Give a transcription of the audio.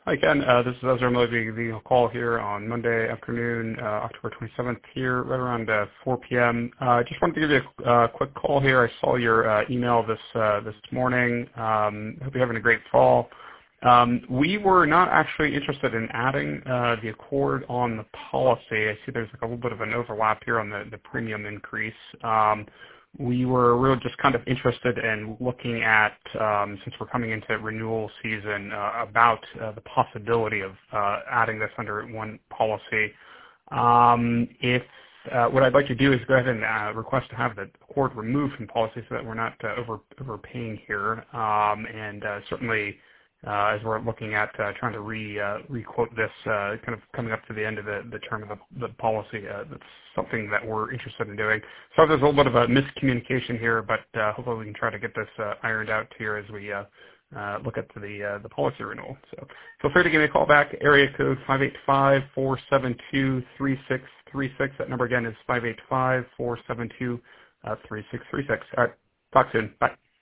Hi, Ken. This is Ezra Mosey giving you a call here on Monday afternoon, October 27th here, right around 4 p.m. Just wanted to give you a quick call here. I saw your email this morning. Hope you're having a great fall. We were not actually interested in adding the Accord on the policy. I see there's like a little bit of an overlap here on the premium increase. We were really just kind of interested in looking at, since we're coming into renewal season, about the possibility of adding this under one policy. If what I'd like to do is go ahead and request to have the Accord removed from policy so that we're not overpaying here, and certainly as we're looking at trying to re-quote this kind of coming up to the end of the term of the policy, that's something that we're interested in doing. So there's a little bit of a miscommunication here, but hopefully we can try to get this ironed out here as we look at the policy renewal. So feel free to give me a call back. Area code 585-472-3636. That number again is 585-472-3636. All right, talk soon. Bye.